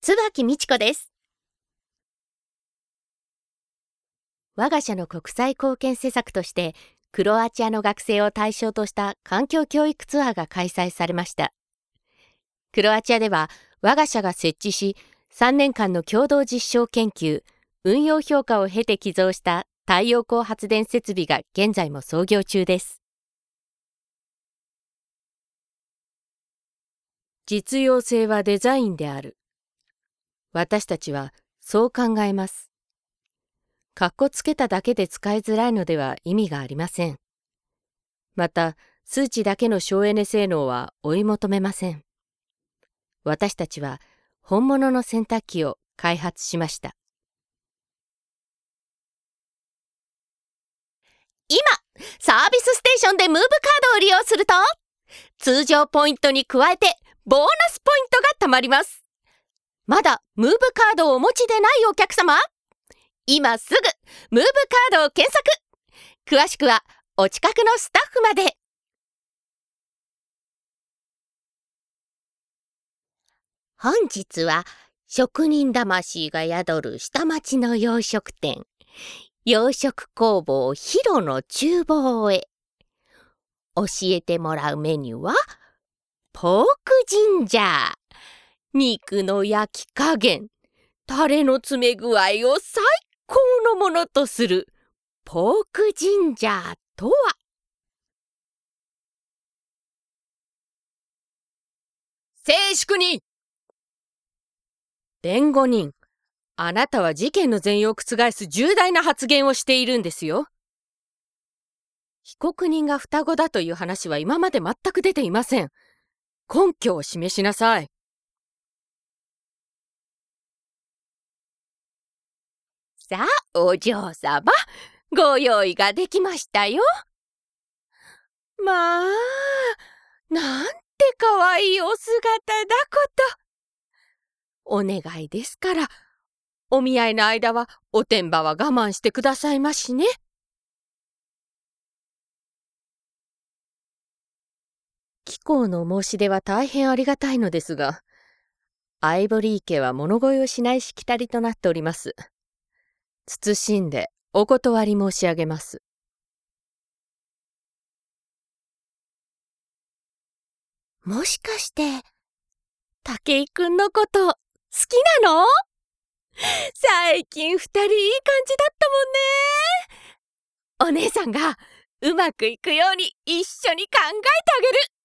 椿美智子です。我が社の国際貢献施策として、クロアチアの学生を対象とした環境教育ツアーが開催されました。クロアチアでは、我が社が設置し、3年間の共同実証研究、運用評価を経て寄贈した太陽光発電設備が現在も操業中です。実用性はデザインである。私たちはそう考えます。かっこつけただけで使いづらいのでは意味がありません。また、数値だけの省エネ性能は追い求めません。私たちは本物の洗濯機を開発しました。今、サービスステーションでムーブカードを利用すると、通常ポイントに加えてボーナスポイントが貯まります。まだムーブカードをお持ちでないお客様、今すぐムーブカードを検索。詳しくはお近くのスタッフまで。本日は職人魂が宿る下町の洋食店、洋食工房ヒロの厨房へ。教えてもらうメニューはポークジンジャー。肉の焼き加減、タレの詰め具合を最高のものとするポークジンジャーとは。静粛に。弁護人、あなたは事件の全容を覆す重大な発言をしているんですよ。被告人が双子だという話は今まで全く出ていません。根拠を示しなさい。さあ、お嬢様、ご用意ができましたよ。まあ、なんてかわいいお姿だこと。お願いですから、お見合いの間はおてんばは我慢してくださいましね。貴公の申し出は大変ありがたいのですが、アイボリー家は物乞いをしないしきたりとなっております。謹んでお断り申し上げます。もしかして、武井くんのこと好きなの？最近2人いい感じだったもんね。お姉さんがうまくいくように一緒に考えてあげる。